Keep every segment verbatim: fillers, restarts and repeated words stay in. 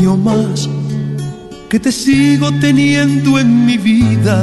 año más que te sigo teniendo en mi vida.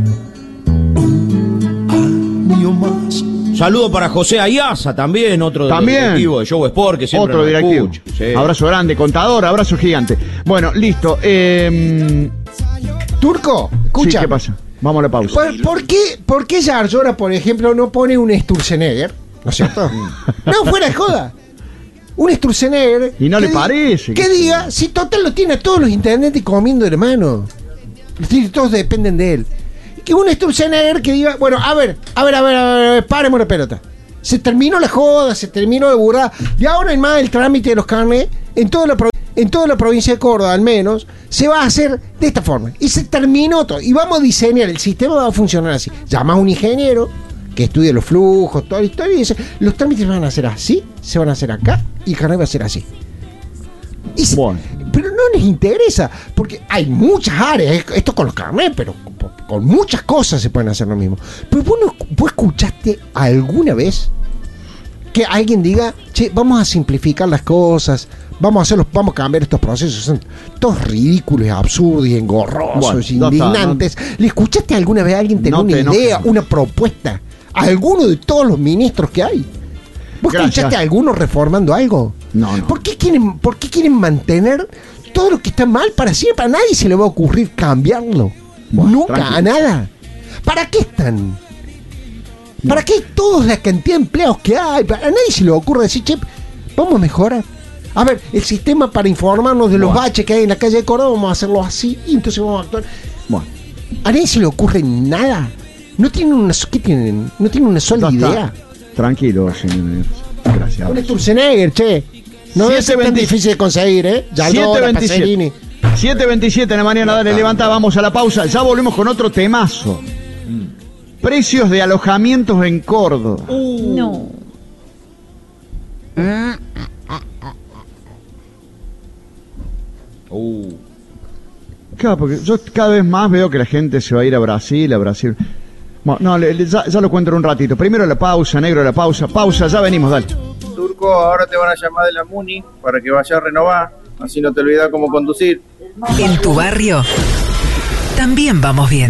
Un año más. Saludo para José Ayaza también, otro ¿También? directivo de Show Sport que siempre Otro nos directivo. escucha. Sí. Abrazo grande, contador, abrazo gigante. Bueno, listo. Eh, Turco, sí, escucha. ¿qué pasa? Vamos a la pausa. ¿Por, por qué, ¿Por qué Yarlora, por ejemplo, no pone un Sturzenegger? ¿No es cierto? No, fuera de joda. Un Sturzenegger. Y no que le di- parece Que que- diga, si total lo tiene a todos los intendentes comiendo, hermano. Si todos dependen de él. Que un Sturzenegger que diga, bueno, a ver, a ver, a ver, a ver, a ver, paremos la pelota. Se terminó la joda, se terminó de burrada. De ahora en más el trámite de los carnets en toda la provincia. En toda la provincia de Córdoba, al menos, se va a hacer de esta forma. Y se terminó todo. Y vamos a diseñar, el sistema va a funcionar así. Llama a un ingeniero que estudie los flujos, toda la historia, y dice, los trámites van a ser así, se van a hacer acá, y el carnet va a ser así. Y se- Bueno. Pero no les interesa, porque hay muchas áreas, esto con los carnets, pero con, con muchas cosas se pueden hacer lo mismo. Pero vos, no, vos escuchaste alguna vez que alguien diga, che, vamos a simplificar las cosas, vamos a hacerlos, vamos a cambiar estos procesos, son todos ridículos, absurdos y engorrosos, Bueno, no indignantes. está, ¿Le escuchaste alguna vez a alguien tener No una te idea, enojes. una propuesta? ¿A alguno de todos los ministros que hay? ¿Vos Gracias. escuchaste a alguno reformando algo? No, no. ¿Por qué quieren, por qué quieren mantener todo lo que está mal para siempre? A nadie se le va a ocurrir cambiarlo. Bueno, Nunca, tranquilo. a nada. ¿Para qué están? ¿Para qué hay toda la cantidad de empleados que hay? A nadie se le ocurre decir, che, vamos a mejorar. A ver, el sistema para informarnos de los Bueno. baches que hay en la calle de Córdoba, vamos a hacerlo así y entonces vamos a actuar. Bueno, A nadie se le ocurre nada. No tienen una, ¿qué tienen? No tienen una sola ya está. idea. Tranquilo, señor. Gracias. Un Sturzenegger, che. No es siete tan veinte difícil de conseguir, ¿eh? Ya siete veintisiete. siete veintisiete en la mañana, dale, levanta, vamos a la pausa. Ya volvemos con otro temazo. Precios de alojamientos en Córdoba. No. Uh. Claro, porque yo cada vez más veo que la gente se va a ir a Brasil, a Brasil. Bueno, no, le- le- ya, ya lo cuento en un ratito. Primero la pausa, negro, la pausa. Pausa, ya venimos, dale. Turco, ahora te van a llamar de la Muni para que vayas a renovar, así no te olvidas cómo conducir. En tu barrio también vamos bien.